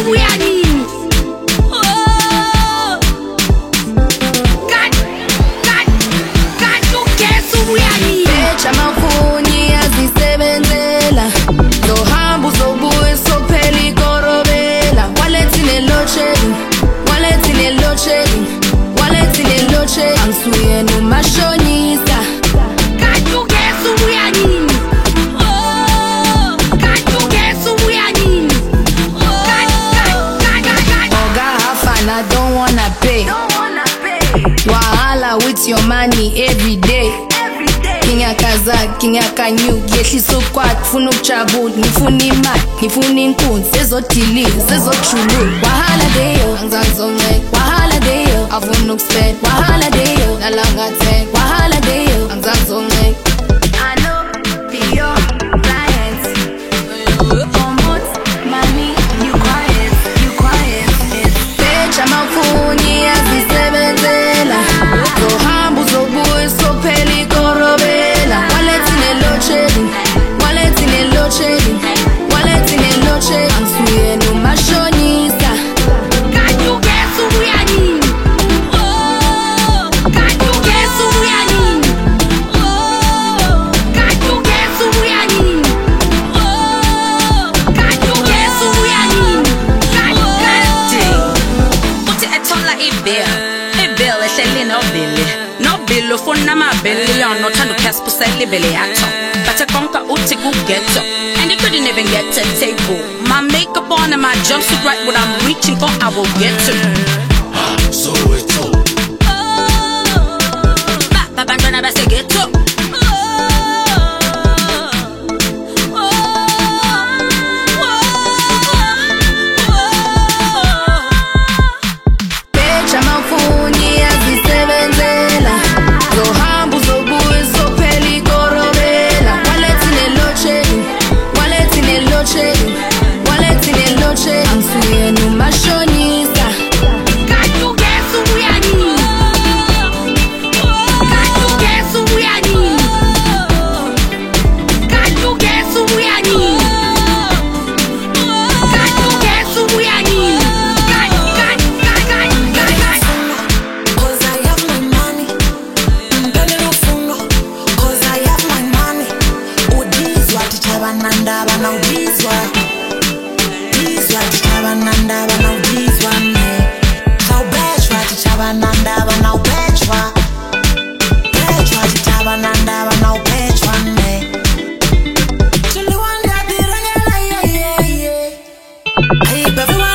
I don't wanna pay. Wahala with your money every day. Kinyaka zak, kinyaka new, yehlisa ukwat, funa ukujabula, ngifuna imali, ngifuna inkunzi, sezodili, sezochulu. Wahala deyo, angizangizonceka, wahala deyo, afuna ukuspend, wahala deyo, nalanga 10, wahala deyo, angizangizonceka. I know be your clients. Promote money, you quiet. Bitch, I'm a phony as the sebenzela. So humble, so boy, so peli korobela. Wallet in a load shedding, wallet in a load shedding, wallet in a load shedding. I'm swearing no mashonista. Can you guess who we are in? Oh, can you guess who we are in? Oh, can you guess who we are in? Oh, can you guess who we are in? Ibill ehleli nobile ufuna mabilion nothanda ukhasipusela ibele yakho bathe konke uthi kugetto and you couldn't even get to the table. My makeup on and my jumpsuit right what I'm reaching for I will get to. So it's all babantwana basegetto. Everyone